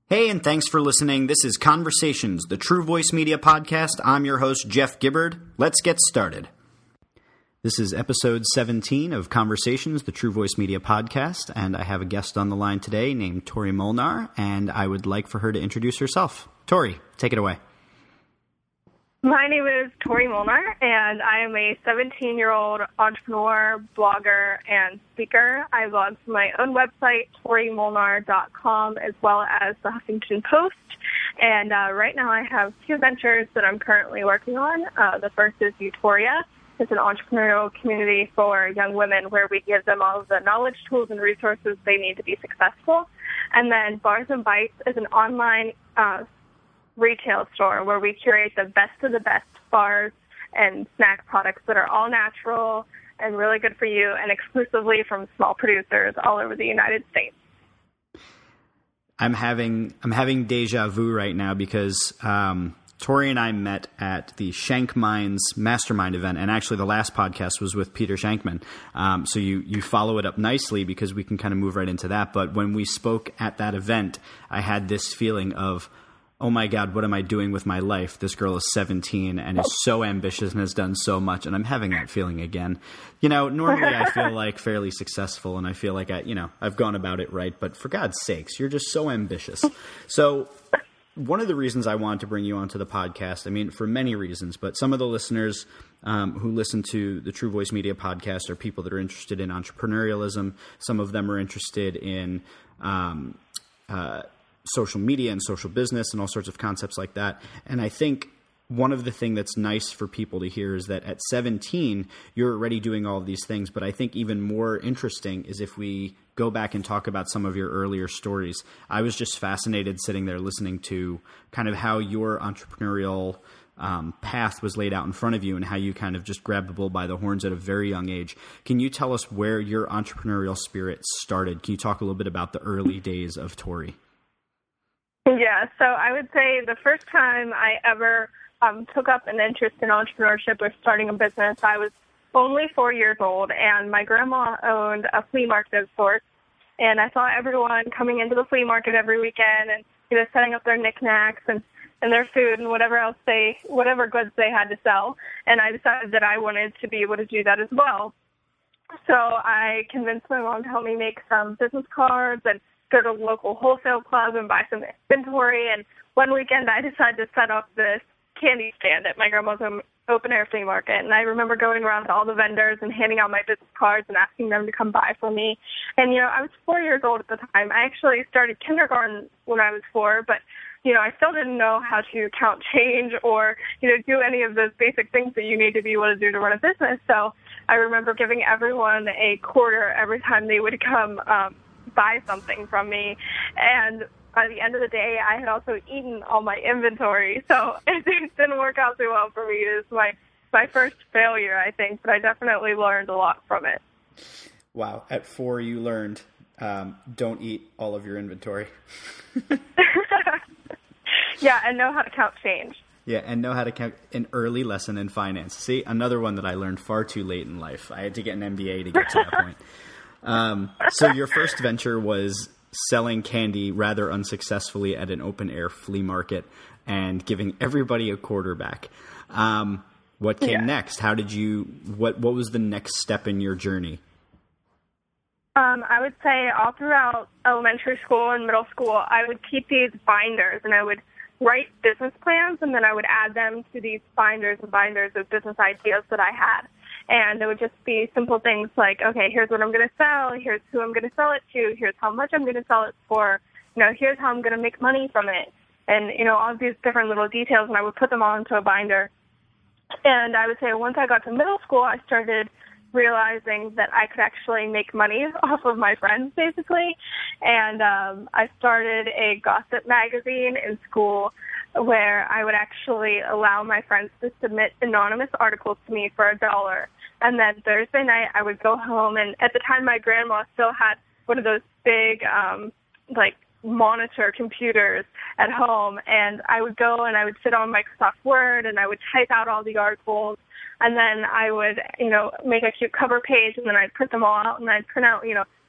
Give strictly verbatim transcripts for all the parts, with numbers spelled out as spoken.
Hey, and thanks for listening. This is Conversations, the True Voice Media podcast. I'm your host, Jeff Gibbard. Let's get started. This is episode seventeen of Conversations, the True Voice Media podcast, and I have a guest on the line today named Tori Molnar, and I would like for her to introduce herself. Tori, take it away. My name is Tori Molnar, and I am a seventeen-year-old entrepreneur, blogger, and speaker. I blog for my own website, tori molnar dot com, as well as the Huffington Post. And uh, right now I have two ventures that I'm currently working on. Uh, the first is Utoria. It's an entrepreneurial community for young women where we give them all of the knowledge, tools, and resources they need to be successful. And then Bars and Bites is an online uh retail store where we curate the best of the best bars and snack products that are all natural and really good for you and exclusively from small producers all over the United States. I'm having I'm having deja vu right now because um, Tori and I met at the Shank Minds Mastermind event, and actually the last podcast was with Peter Shankman. Um, so you you follow it up nicely because we can kind of move right into that. But when we spoke at that event, I had this feeling of, oh my God, what am I doing with my life? This girl is seventeen and is so ambitious and has done so much. And I'm having that feeling again. You know, normally I feel like fairly successful and I feel like I, you know, I've gone about it right. But for God's sakes, you're just so ambitious. So one of the reasons I wanted to bring you onto the podcast, I mean, for many reasons, but some of the listeners um, who listen to the True Voice Media podcast are people that are interested in entrepreneurialism. Some of them are interested in, um, uh, social media and social business and all sorts of concepts like that. And I think one of the things that's nice for people to hear is that at seventeen, you're already doing all of these things. But I think even more interesting is if we go back and talk about some of your earlier stories. I was just fascinated sitting there listening to kind of how your entrepreneurial um, path was laid out in front of you and how you kind of just grabbed the bull by the horns at a very young age. Can you tell us where your entrepreneurial spirit started? Can you talk a little bit about the early days of Tori? Yeah, so I would say the first time I ever um, took up an interest in entrepreneurship or starting a business, I was only four years old, and my grandma owned a flea market of sorts, and I saw everyone coming into the flea market every weekend and, you know, setting up their knickknacks and, and their food and whatever else they, whatever goods they had to sell, and I decided that I wanted to be able to do that as well. So I convinced my mom to help me make some business cards and go to a local wholesale club and buy some inventory. And one weekend I decided to set up this candy stand at my grandma's open-air flea market. And I remember going around to all the vendors and handing out my business cards and asking them to come buy for me. And, you know, I was four years old at the time. I actually started kindergarten when I was four, but, you know, I still didn't know how to count change or, you know, do any of those basic things that you need to be able to do to run a business. So I remember giving everyone a quarter every time they would come um, buy something from me, and by the end of the day I had also eaten all my inventory, so it didn't work out too well for me. It was my my first failure, I think, but I definitely learned a lot from it. Wow, at four you learned um, don't eat all of your inventory. Yeah, and know how to count change. Yeah, and know how to count. An early lesson in finance. See, another one that I learned far too late in life. I had to get an M B A to get to that point. Um, so your first venture was selling candy rather unsuccessfully at an open-air flea market and giving everybody a quarter back. Um, what came yeah. next? How did you? What What was the next step in your journey? Um, I would say all throughout elementary school and middle school, I would keep these binders and I would write business plans, and then I would add them to these binders and binders of business ideas that I had. And it would just be simple things like, okay, here's what I'm going to sell, here's who I'm going to sell it to, here's how much I'm going to sell it for, you know, here's how I'm going to make money from it. And, you know, all of these different little details, and I would put them all into a binder. And I would say once I got to middle school, I started realizing that I could actually make money off of my friends, basically. And um, I started a gossip magazine in school where I would actually allow my friends to submit anonymous articles to me for a dollar. And then Thursday night, I would go home, and at the time, my grandma still had one of those big, um, like, monitor computers at home, and I would go and I would sit on Microsoft Word and I would type out all the articles, and then I would, you know, make a cute cover page, and then I'd print them all out, and I'd print out, you know,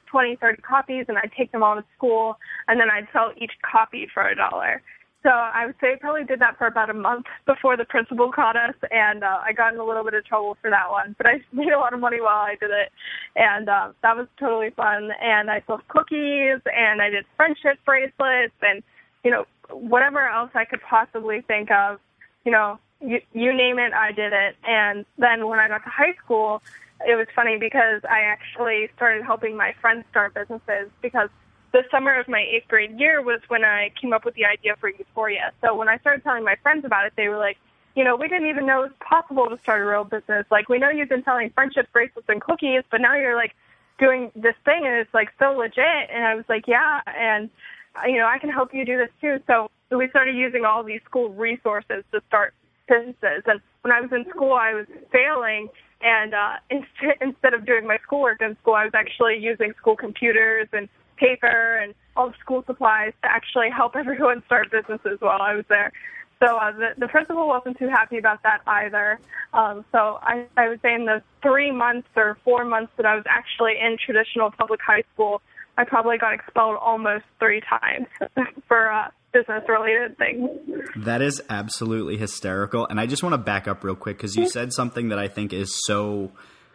twenty, thirty copies, and I'd take them all to school, and then I'd sell each copy for a dollar. So I would say I probably did that for about a month before the principal caught us, and uh, I got in a little bit of trouble for that one. But I made a lot of money while I did it, and uh, that was totally fun. And I sold cookies, and I did friendship bracelets, and, you know, whatever else I could possibly think of, you know, you, you name it, I did it. And then when I got to high school, it was funny because I actually started helping my friends start businesses, because the summer of my eighth grade year was when I came up with the idea for Euphoria. So when I started telling my friends about it, they were like, you know, we didn't even know it was possible to start a real business. Like, we know you've been selling friendship bracelets and cookies, but now you're, like, doing this thing, and it's, like, so legit. And I was like, yeah, and, you know, I can help you do this, too. So we started using all these school resources to start businesses. And when I was in school, I was failing, and uh, instead, instead of doing my schoolwork in school, I was actually using school computers and paper and all the school supplies to actually help everyone start businesses while I was there. So uh, the, the principal wasn't too happy about that either. Um, so I, I would say in the three months or four months that I was actually in traditional public high school, I probably got expelled almost three times for uh, business-related things. That is absolutely hysterical. And I just want to back up real quick, because you said something that I think is so...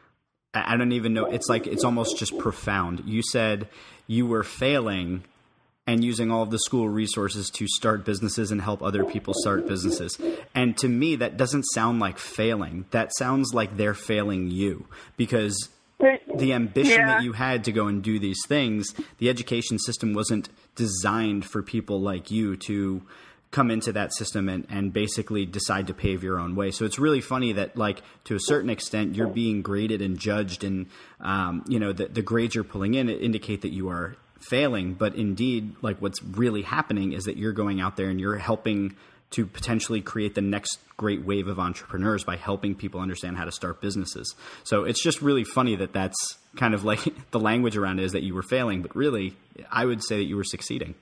I don't even know. It's like, it's almost just profound. You said you were failing and using all of the school resources to start businesses and help other people start businesses. And to me, that doesn't sound like failing. That sounds like they're failing you, because the ambition yeah. that you had to go and do these things, the education system wasn't designed for people like you to come into that system and, and basically decide to pave your own way. So it's really funny that, like, to a certain extent, you're being graded and judged, and, um, you know, the, the grades you're pulling in indicate that you are failing. But indeed, like, what's really happening is that you're going out there and you're helping to potentially create the next great wave of entrepreneurs by helping people understand how to start businesses. So it's just really funny that that's kind of like the language around it is that you were failing, but really I would say that you were succeeding.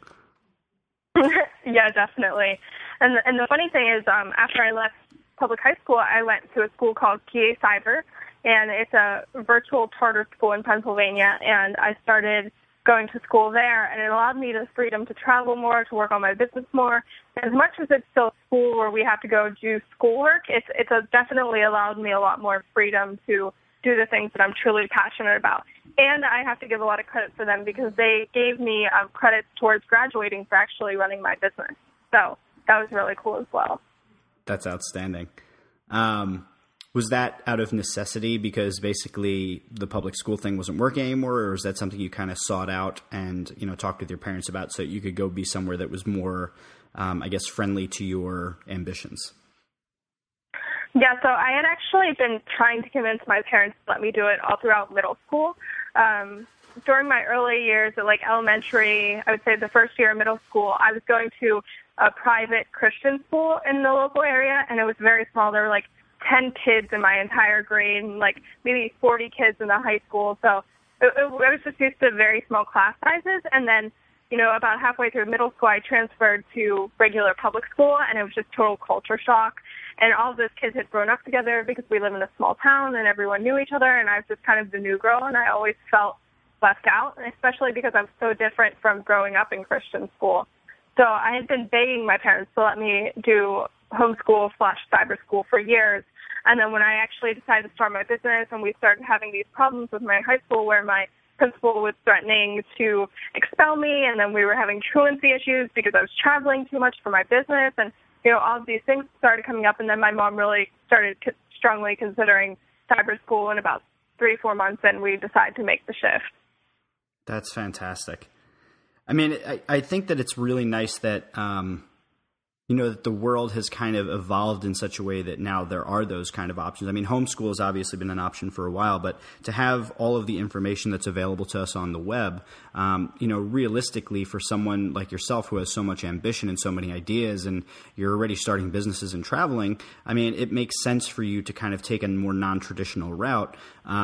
Yeah, definitely. And the, and the funny thing is, um, after I left public high school, I went to a school called P A Cyber, and it's a virtual charter school in Pennsylvania, and I started going to school there, and it allowed me the freedom to travel more, to work on my business more. As much as it's still school where we have to go do schoolwork, it's, it's a, definitely allowed me a lot more freedom to do the things that I'm truly passionate about. And I have to give a lot of credit for them, because they gave me um, credits towards graduating for actually running my business. So that was really cool as well. That's outstanding. Um, was that out of necessity because basically the public school thing wasn't working anymore, or was that something you kind of sought out and, you know, talked with your parents about so you could go be somewhere that was more, um, I guess, friendly to your ambitions? Yeah, so I had actually been trying to convince my parents to let me do it all throughout middle school. Um, during my early years at, like, elementary, I would say the first year of middle school, I was going to a private Christian school in the local area, and it was very small. There were, like, ten kids in my entire grade and, like, maybe forty kids in the high school. So it, it, I was just used to very small class sizes. And then, you know, about halfway through middle school, I transferred to regular public school, and it was just total culture shock. And all of those kids had grown up together because we live in a small town and everyone knew each other, and I was just kind of the new girl, and I always felt left out, and especially because I'm so different from growing up in Christian school. So I had been begging my parents to let me do homeschool slash cyber school for years. And then when I actually decided to start my business and we started having these problems with my high school where my principal was threatening to expel me, and then we were having truancy issues because I was traveling too much for my business, and, you know, all of these things started coming up, and then my mom really started co- strongly considering cyber school in about three, four months, and we decided to make the shift. That's fantastic. I mean, I, I think that it's really nice that, um, you know, that the world has kind of evolved in such a way that now there are those kind of options. I mean, homeschool has obviously been an option for a while, but to have all of the information that's available to us on the web, um, you know, realistically for someone like yourself who has so much ambition and so many ideas, and you're already starting businesses and traveling, I mean, it makes sense for you to kind of take a more non-traditional route. Um,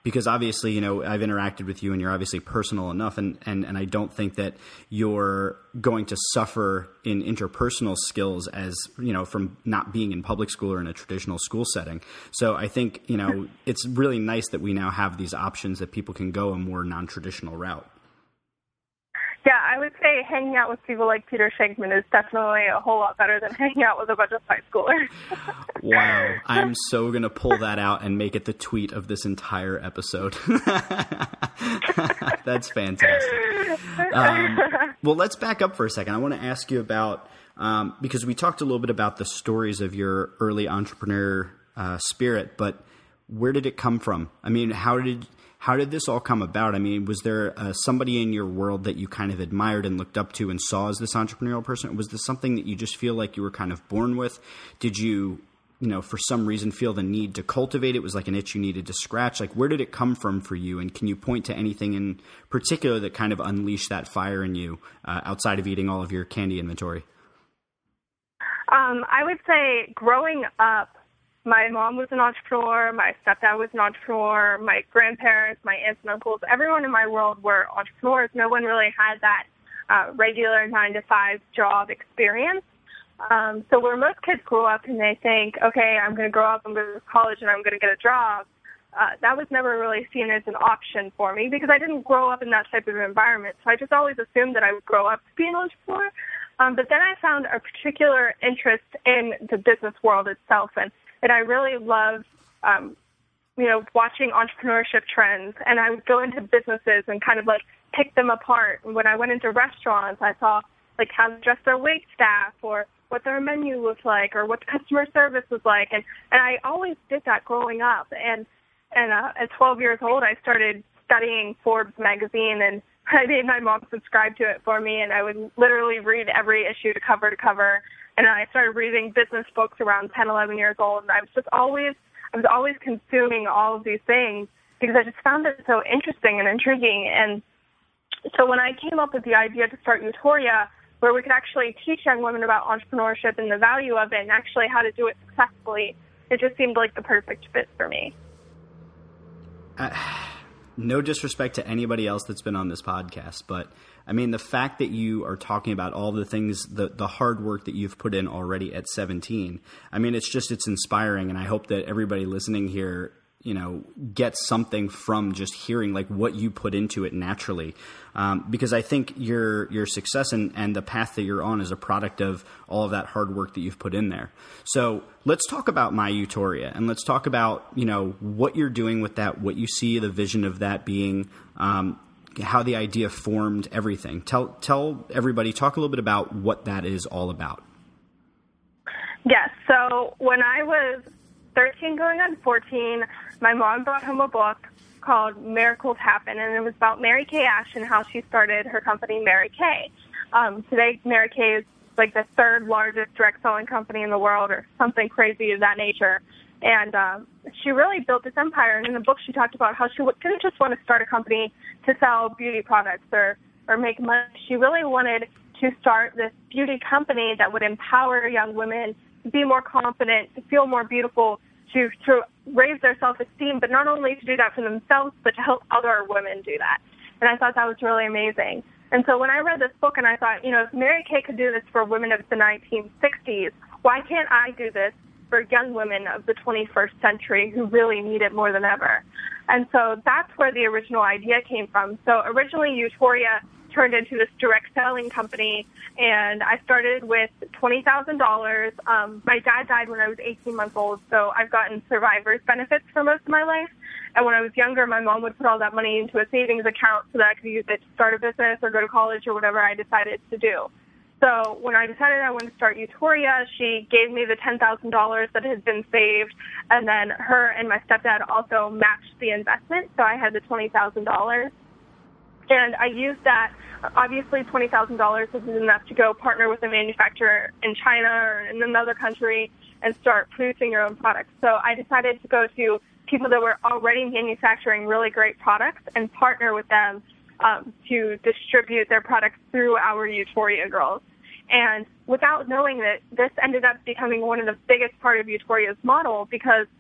because obviously, you know, I've interacted with you and you're obviously personal enough, and, and, and I don't think that you're going to suffer in interpersonal skills as, you know, from not being in public school or in a traditional school setting. So I think, you know, it's really nice that we now have these options that people can go a more non-traditional route. Yeah, I would say hanging out with people like Peter Shankman is definitely a whole lot better than hanging out with a bunch of high schoolers. Wow. I'm so going to pull that out and make it the tweet of this entire episode. That's fantastic. Um, well, let's back up for a second. I want to ask you about, um, because we talked a little bit about the stories of your early entrepreneur uh, spirit, but where did it come from? I mean, how did How did this all come about? I mean, was there uh, somebody in your world that you kind of admired and looked up to and saw as this entrepreneurial person? Was this something that you just feel like you were kind of born with? Did you, you know, for some reason feel the need to cultivate it? Was like an itch you needed to scratch? Like, where did it come from for you? And can you point to anything in particular that kind of unleashed that fire in you uh, outside of eating all of your candy inventory? Um, I would say growing up, my mom was an entrepreneur, my stepdad was an entrepreneur, my grandparents, my aunts and uncles, everyone in my world were entrepreneurs. No one really had that uh, regular nine to five job experience. Um, so where most kids grow up and they think, okay, I'm going to grow up, I'm going to go to college, and I'm going to get a job, uh, that was never really seen as an option for me because I didn't grow up in that type of environment. So I just always assumed that I would grow up to be an entrepreneur. Um, but then I found a particular interest in the business world itself, and And I really love, um, you know, watching entrepreneurship trends. And I would go into businesses and kind of like pick them apart. And when I went into restaurants, I saw like how to dress their wait staff or what their menu looked like or what the customer service was like. And, and I always did that growing up. And, and uh, at twelve years old, I started studying Forbes magazine, and I made my mom subscribe to it for me. And I would literally read every issue to cover to cover. And I started reading business books around ten, eleven years old. And I was just always, I was always consuming all of these things because I just found it so interesting and intriguing. And so when I came up with the idea to start Youtoria, where we could actually teach young women about entrepreneurship and the value of it and actually how to do it successfully, it just seemed like the perfect fit for me. Uh, no disrespect to anybody else that's been on this podcast, but I mean, the fact that you are talking about all the things, the, the hard work that you've put in already at seventeen, I mean, it's just, it's inspiring. And I hope that everybody listening here, you know, gets something from just hearing like what you put into it naturally. Um, because I think your, your success and, and the path that you're on is a product of all of that hard work that you've put in there. So let's talk about My Youtoria, and let's talk about, you know, what you're doing with that, what you see the vision of that being, um, how the idea formed, everything. Tell tell everybody, talk a little bit about what that is all about. Yes. So when I was thirteen going on fourteen, my mom brought home a book called Miracles Happen, and it was about Mary Kay Ash and how she started her company, Mary Kay. Um, today, Mary Kay is like the third largest direct selling company in the world or something crazy of that nature. And um, she really built this empire. And in the book, she talked about how she didn't just want to start a company to sell beauty products or, or make money. She really wanted to start this beauty company that would empower young women to be more confident, to feel more beautiful, to, to raise their self-esteem, but not only to do that for themselves, but to help other women do that. And I thought that was really amazing. And so when I read this book and I thought, you know, if Mary Kay could do this for women of the nineteen sixties, why can't I do this for young women of the twenty-first century who really need it more than ever? And so that's where the original idea came from. So originally, Youtoria turned into this direct selling company, and I started with twenty thousand dollars. Um, my dad died when I was eighteen months old, so I've gotten survivor's benefits for most of my life. And when I was younger, my mom would put all that money into a savings account so that I could use it to start a business or go to college or whatever I decided to do. So when I decided I wanted to start Youtoria, she gave me the ten thousand dollars that had been saved, and then her and my stepdad also matched the investment, so I had the twenty thousand dollars. And I used that. Obviously, twenty thousand dollars isn't enough to go partner with a manufacturer in China or in another country and start producing your own products. So I decided to go to people that were already manufacturing really great products and partner with them um, to distribute their products through our Youtoria girls. And without knowing that, this ended up becoming one of the biggest part of Youtoria's model because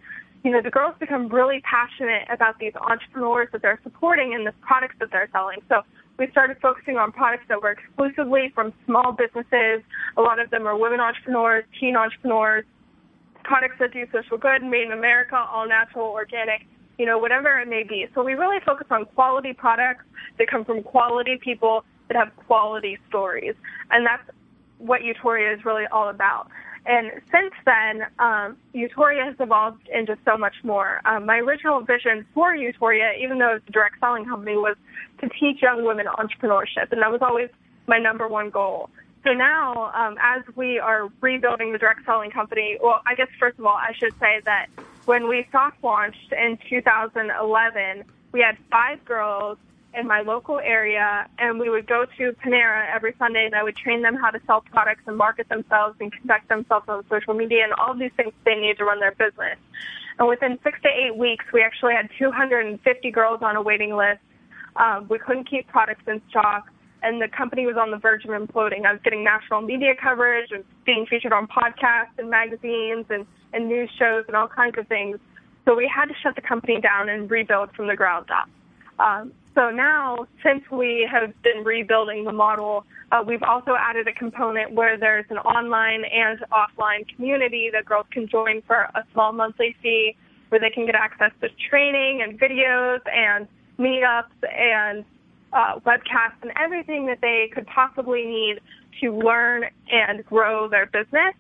you know, the girls become really passionate about these entrepreneurs that they're supporting and the products that they're selling. So we started focusing on products that were exclusively from small businesses. A lot of them are women entrepreneurs, teen entrepreneurs, products that do social good, made in America, all natural, organic, you know, whatever it may be. So we really focus on quality products that come from quality people that have quality stories. And that's what Youtoria is really all about. And since then, um, Youtoria has evolved into so much more. Um, my original vision for Youtoria, even though it's a direct selling company, was to teach young women entrepreneurship, and that was always my number one goal. So now, um, as we are rebuilding the direct selling company, well, I guess first of all, I should say that when we soft launched in two thousand eleven, we had five girls in my local area, and we would go to Panera every Sunday, and I would train them how to sell products and market themselves and conduct themselves on social media and all of these things they need to run their business. And within six to eight weeks, we actually had two hundred fifty girls on a waiting list. Um, we couldn't keep products in stock, and the company was on the verge of imploding. I was getting national media coverage and being featured on podcasts and magazines and, and news shows and all kinds of things. So we had to shut the company down and rebuild from the ground up. Um, so now, since we have been rebuilding the model, uh, we've also added a component where there's an online and offline community that girls can join for a small monthly fee, where they can get access to training and videos and meetups and uh, webcasts and everything that they could possibly need to learn and grow their business.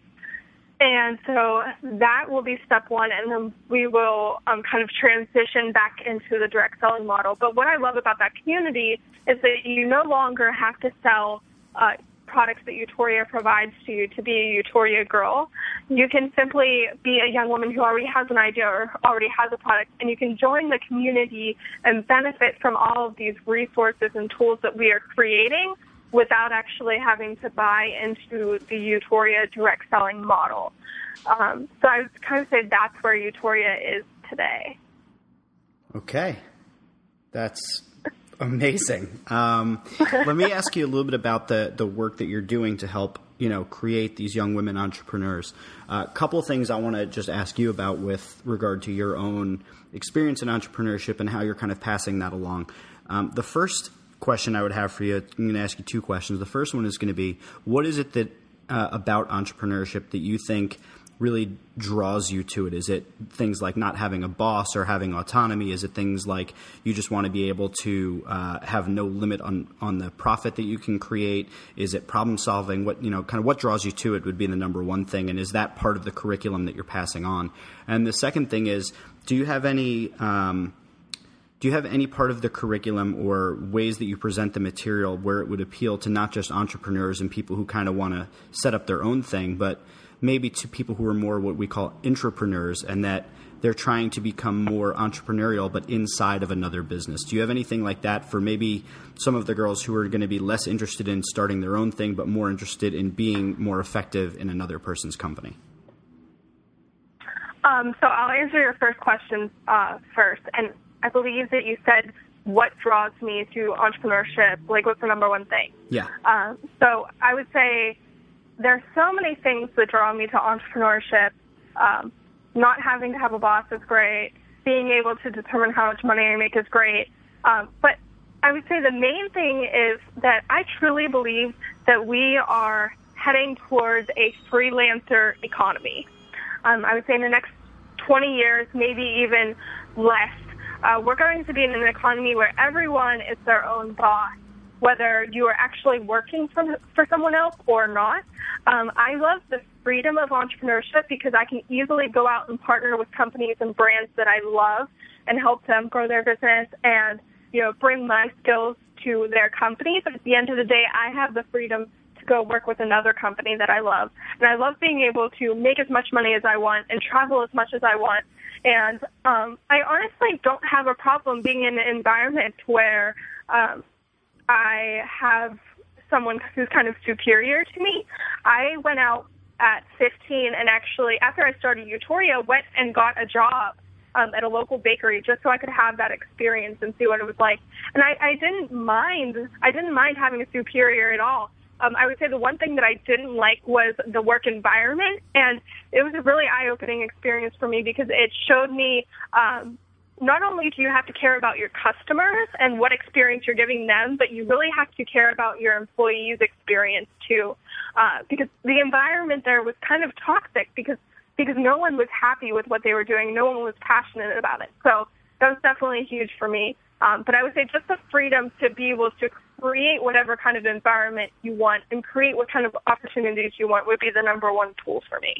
And so that will be step one, and then we will um, kind of transition back into the direct selling model. But what I love about that community is that you no longer have to sell uh, products that Youtoria provides to you to be a Youtoria girl. You can simply be a young woman who already has an idea or already has a product, and you can join the community and benefit from all of these resources and tools that we are creating without actually having to buy into the Youtoria direct selling model. Um, so I would kind of say that's where Youtoria is today. Okay. That's amazing. Um, let me ask you a little bit about the, the work that you're doing to help, you know, create these young women entrepreneurs. A uh, couple of things I want to just ask you about with regard to your own experience in entrepreneurship and how you're kind of passing that along. Um, the first question I would have for you, I'm going to ask you two questions. The first one is going to be, what is it that uh, about entrepreneurship that you think really draws you to it? Is it things like not having a boss or having autonomy? Is it things like you just want to be able to uh, have no limit on, on the profit that you can create? Is it problem solving? What, you know, kind of what draws you to it would be the number one thing. And is that part of the curriculum that you're passing on? And the second thing is, do you have any, um, Do you have any part of the curriculum or ways that you present the material where it would appeal to not just entrepreneurs and people who kind of want to set up their own thing, but maybe to people who are more what we call intrapreneurs, and that they're trying to become more entrepreneurial but inside of another business? Do you have anything like that for maybe some of the girls who are going to be less interested in starting their own thing but more interested in being more effective in another person's company? Um, so I'll answer your first question uh, first. And I believe that you said what draws me to entrepreneurship, like what's the number one thing? Yeah. Um, so I would say there's so many things that draw me to entrepreneurship. Um, not having to have a boss is great. Being able to determine how much money I make is great. Um, but I would say the main thing is that I truly believe that we are heading towards a freelancer economy. Um, I would say in the next twenty years, maybe even less, Uh, we're going to be in an economy where everyone is their own boss, whether you are actually working for, for someone else or not. Um, I love the freedom of entrepreneurship because I can easily go out and partner with companies and brands that I love and help them grow their business and, you know, bring my skills to their company. But at the end of the day, I have the freedom to go work with another company that I love. And I love being able to make as much money as I want and travel as much as I want. And um, I honestly don't have a problem being in an environment where um, I have someone who's kind of superior to me. I went out at fifteen and actually, after I started Youtoria, went and got a job um, at a local bakery just so I could have that experience and see what it was like. And I, I didn't mind. I didn't mind having a superior at all um, I would say the one thing that I didn't like was the work environment, and it was a really eye-opening experience for me because it showed me um, not only do you have to care about your customers and what experience you're giving them, but you really have to care about your employees' experience too, uh, because the environment there was kind of toxic because because no one was happy with what they were doing. No one was passionate about it. So that was definitely huge for me. Um, but I would say just the freedom to be able to create whatever kind of environment you want and create what kind of opportunities you want would be the number one tool for me.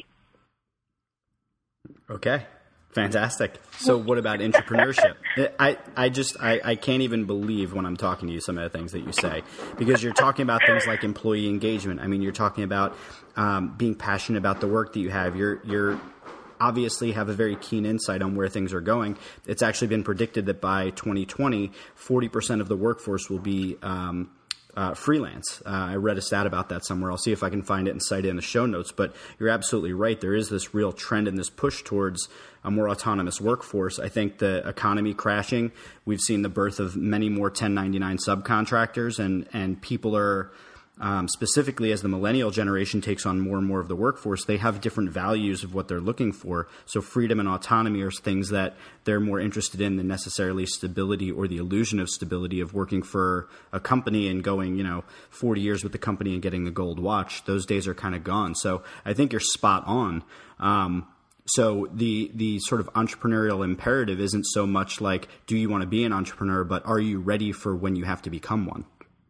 Okay. Fantastic. So what about entrepreneurship? I, I just, I, I can't even believe when I'm talking to you some of the things that you say, because you're talking about things like employee engagement. I mean, you're talking about um, being passionate about the work that you have. You're, you're obviously have a very keen insight on where things are going. It's actually been predicted that by twenty twenty, forty percent of the workforce will be um, Uh, freelance. Uh, I read a stat about that somewhere. I'll see if I can find it and cite it in the show notes. But you're absolutely right. There is this real trend and this push towards a more autonomous workforce. I think the economy crashing, we've seen the birth of many more ten ninety-nine subcontractors, and, and people are um, specifically as the millennial generation takes on more and more of the workforce, they have different values of what they're looking for. So freedom and autonomy are things that they're more interested in than necessarily stability or the illusion of stability of working for a company and going, you know, forty years with the company and getting the gold watch. Those days are kind of gone. So I think you're spot on. Um, so the the sort of entrepreneurial imperative isn't so much like, do you want to be an entrepreneur, but are you ready for when you have to become one?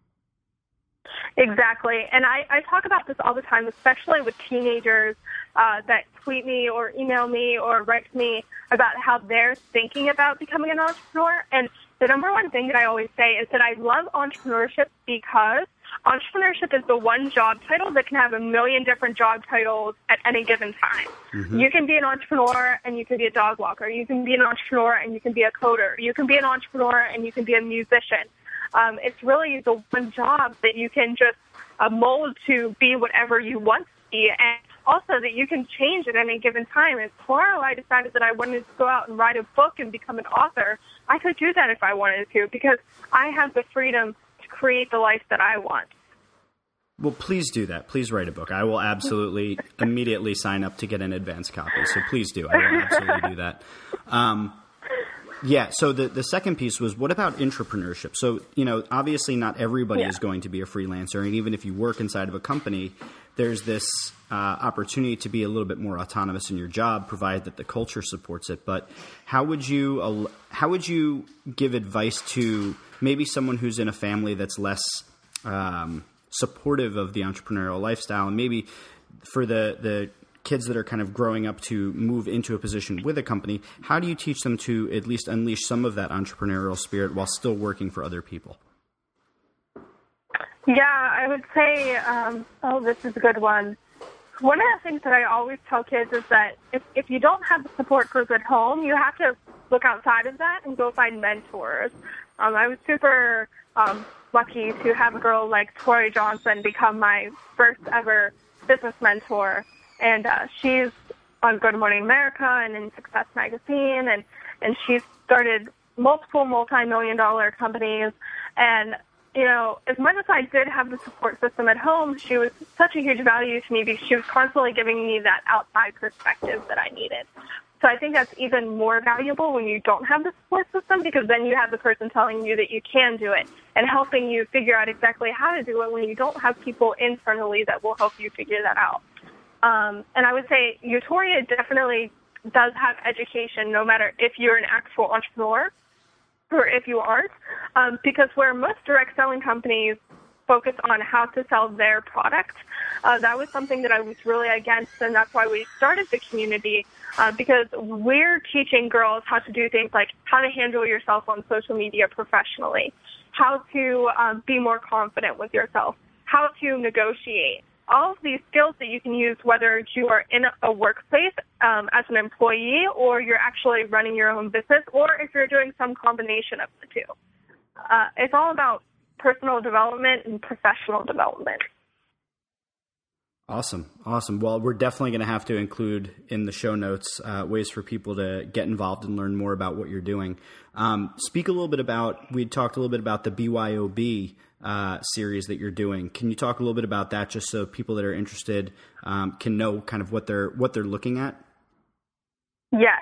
Exactly. And I, I talk about this all the time, especially with teenagers uh, that tweet me or email me or write to me about how they're thinking about becoming an entrepreneur. And the number one thing that I always say is that I love entrepreneurship because entrepreneurship is the one job title that can have a million different job titles at any given time. Mm-hmm. You can be an entrepreneur and you can be a dog walker. You can be an entrepreneur and you can be a coder. You can be an entrepreneur and you can be a musician. Um, it's really the one job that you can just uh, mold to be whatever you want to be, and also that you can change at any given time. And tomorrow I decided that I wanted to go out and write a book and become an author. I could do that if I wanted to because I have the freedom to create the life that I want. Well, please do that. Please write a book. I will absolutely immediately sign up to get an advance copy. So please do. I will absolutely do that. Um, Yeah. So the, the second piece was, what about entrepreneurship? So, you know, obviously not everybody yeah. is going to be a freelancer. And even if you work inside of a company, there's this uh, opportunity to be a little bit more autonomous in your job, provided that the culture supports it. But how would you uh, how would you give advice to maybe someone who's in a family that's less um, supportive of the entrepreneurial lifestyle, and maybe for the, the kids that are kind of growing up to move into a position with a company, how do you teach them to at least unleash some of that entrepreneurial spirit while still working for other people? Yeah, I would say, um, oh, this is a good one. One of the things that I always tell kids is that if, if you don't have the support group at home, you have to look outside of that and go find mentors. Um, I was super um, lucky to have a girl like Tori Johnson become my first ever business mentor. And uh, she's on Good Morning America and in Success Magazine, and, and she's started multiple multi-million dollar companies. And, you know, as much as I did have the support system at home, she was such a huge value to me because she was constantly giving me that outside perspective that I needed. So I think that's even more valuable when you don't have the support system, because then you have the person telling you that you can do it and helping you figure out exactly how to do it when you don't have people internally that will help you figure that out. Um, and I would say Euphoria definitely does have education, no matter if you're an actual entrepreneur or if you aren't, um, because where most direct selling companies focus on how to sell their product, uh, that was something that I was really against, and that's why we started the community, uh, because we're teaching girls how to do things like how to handle yourself on social media professionally, how to um, be more confident with yourself, how to negotiate. All of these skills that you can use whether you are in a workplace um, as an employee or you're actually running your own business or if you're doing some combination of the two. Uh, it's all about personal development and professional development. Awesome. Awesome. Well, we're definitely going to have to include in the show notes uh, ways for people to get involved and learn more about what you're doing. Um, speak a little bit about, we talked a little bit about the B Y O B uh, series that you're doing. Can you talk a little bit about that just so people that are interested um, can know kind of what they're what they're looking at? Yes.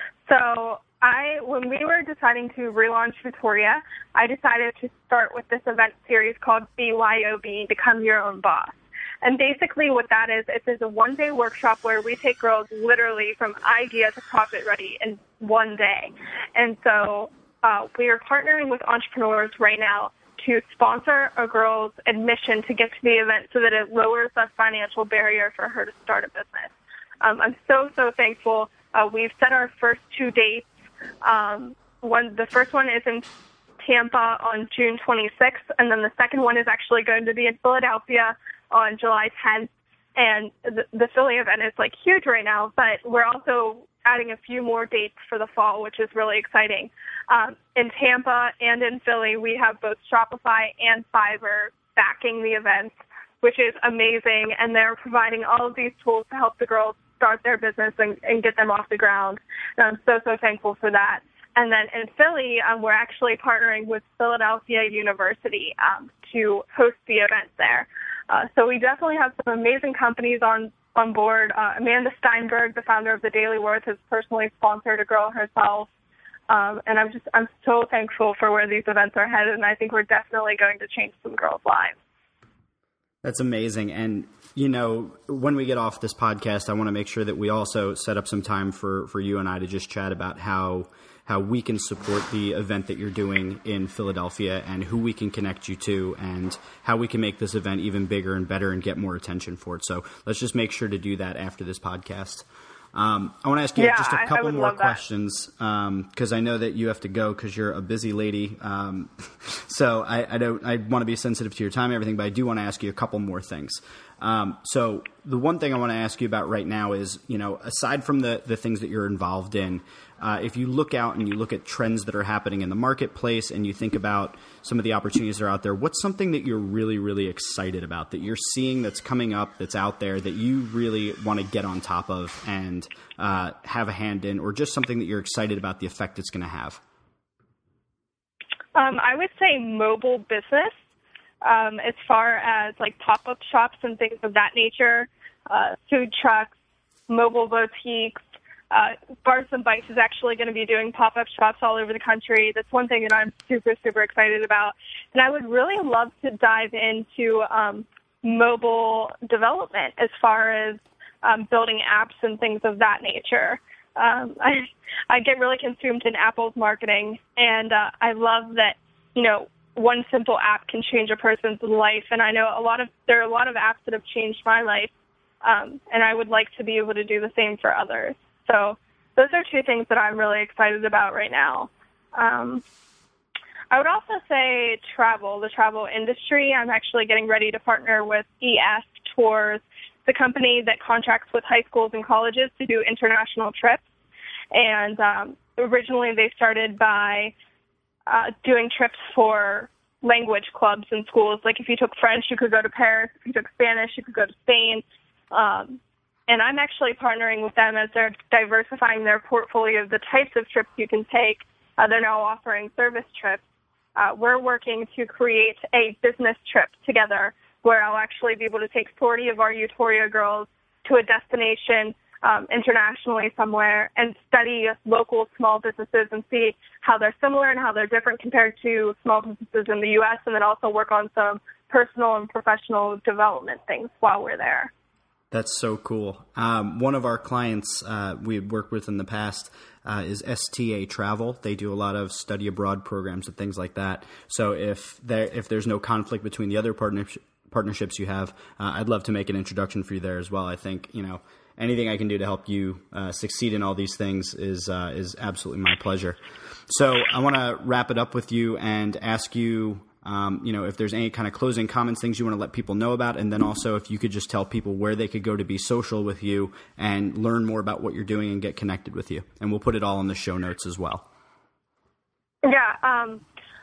So I, when we were deciding to relaunch Vutoria, I decided to start with this event series called B Y O B, Become Your Own Boss. And basically what that is, it is a one-day workshop where we take girls literally from idea to profit ready in one day. And so uh, we are partnering with entrepreneurs right now to sponsor a girl's admission to get to the event so that it lowers the financial barrier for her to start a business. Um, I'm so, so thankful. Uh, we've set our first two dates. Um, one, the first one is in Tampa on June twenty-sixth, and then the second one is actually going to be in Philadelphia on July tenth. And the, the Philly event is like huge right now, but we're also adding a few more dates for the fall, which is really exciting. Um, in Tampa and in Philly, we have both Shopify and Fiverr backing the events, which is amazing. And they're providing all of these tools to help the girls start their business and, and get them off the ground. And I'm so, so thankful for that. And then in Philly, um, we're actually partnering with Philadelphia University um, to host the event there. Uh, so we definitely have some amazing companies on, on board. Uh, Amanda Steinberg, the founder of The Daily Worth, has personally sponsored a girl herself. Um, and I'm just, I'm so thankful for where these events are headed. And I think we're definitely going to change some girls' lives. That's amazing. And, you know, when we get off this podcast, I want to make sure that we also set up some time for, for you and I to just chat about how how we can support the event that you're doing in Philadelphia and who we can connect you to and how we can make this event even bigger and better and get more attention for it. So let's just make sure to do that after this podcast. Um, I want to ask you yeah, just a couple more questions because um, I know that you have to go because you're a busy lady. Um, so I, I don't. I want to be sensitive to your time and everything, but I do want to ask you a couple more things. Um, so the one thing I want to ask you about right now is, you know, aside from the the things that you're involved in, uh, if you look out and you look at trends that are happening in the marketplace and you think about some of the opportunities that are out there, what's something that you're really, really excited about that you're seeing that's coming up, that's out there that you really want to get on top of and uh, have a hand in, or just something that you're excited about the effect it's going to have? Um, I would say mobile business. Um, as far as like pop-up shops and things of that nature, uh, food trucks, mobile boutiques, uh, Bars and Bites is actually going to be doing pop-up shops all over the country. That's one thing that I'm super, super excited about. And I would really love to dive into um, mobile development as far as um, building apps and things of that nature. Um, I, I get really consumed in Apple's marketing, and uh, I love that, you know, one simple app can change a person's life. And I know a lot of, there are a lot of apps that have changed my life. Um, and I would like to be able to do the same for others. So those are two things that I'm really excited about right now. Um, I would also say travel, the travel industry. I'm actually getting ready to partner with E S Tours, the company that contracts with high schools and colleges to do international trips. And um, originally they started by Uh, doing trips for language clubs in schools. Like if you took French, you could go to Paris. If you took Spanish, you could go to Spain. Um, and I'm actually partnering with them as they're diversifying their portfolio of the types of trips you can take. Uh, they're now offering service trips. Uh, we're working to create a business trip together where I'll actually be able to take forty of our Vutoria girls to a destination Um, internationally somewhere and study local small businesses and see how they're similar and how they're different compared to small businesses in the U S, and then also work on some personal and professional development things while we're there. That's so cool. Um, one of our clients uh, we had worked with in the past uh, is S T A Travel. They do a lot of study abroad programs and things like that. So if there if there's no conflict between the other partners, partnerships you have, uh, I'd love to make an introduction for you there as well. I think, you know, anything I can do to help you uh, succeed in all these things is uh, is absolutely my pleasure. So I want to wrap it up with you and ask you, um, you know, if there's any kind of closing comments, things you want to let people know about, and then also if you could just tell people where they could go to be social with you and learn more about what you're doing and get connected with you. And we'll put it all in the show notes as well. Yeah. Um,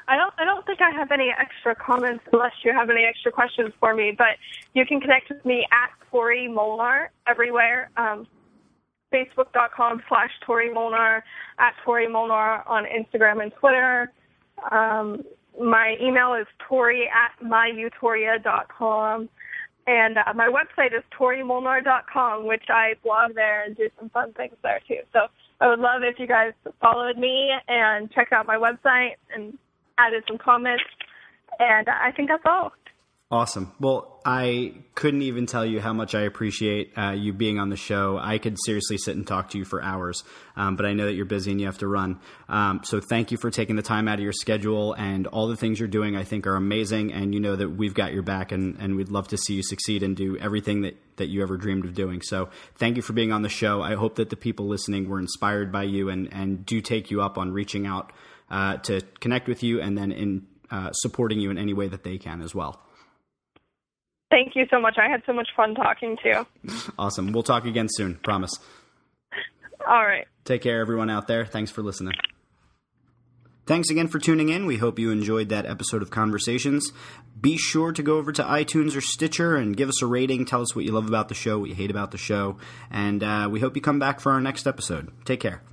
I don't I don't think I have any extra comments unless you have any extra questions for me, but you can connect with me at Tori Molnar everywhere. Um, Facebook.com slash Tori Molnar, at Tori Molnar on Instagram and Twitter. Um, my email is Tori at my utoria dot com. And uh, my website is tori molnar dot com, which I blog there and do some fun things there, too. So I would love if you guys followed me and checked out my website and added some comments. And I think that's all. Awesome. Well, I couldn't even tell you how much I appreciate uh, you being on the show. I could seriously sit and talk to you for hours, um, but I know that you're busy and you have to run. Um, so thank you for taking the time out of your schedule, and all the things you're doing I think are amazing, and you know that we've got your back, and, and we'd love to see you succeed and do everything that, that you ever dreamed of doing. So thank you for being on the show. I hope that the people listening were inspired by you and, and do take you up on reaching out uh, to connect with you, and then in uh, supporting you in any way that they can as well. Thank you so much. I had so much fun talking to you. Awesome. We'll talk again soon. Promise. All right. Take care, everyone out there. Thanks for listening. Thanks again for tuning in. We hope you enjoyed that episode of Conversations. Be sure to go over to iTunes or Stitcher and give us a rating. Tell us what you love about the show, what you hate about the show. And uh, we hope you come back for our next episode. Take care.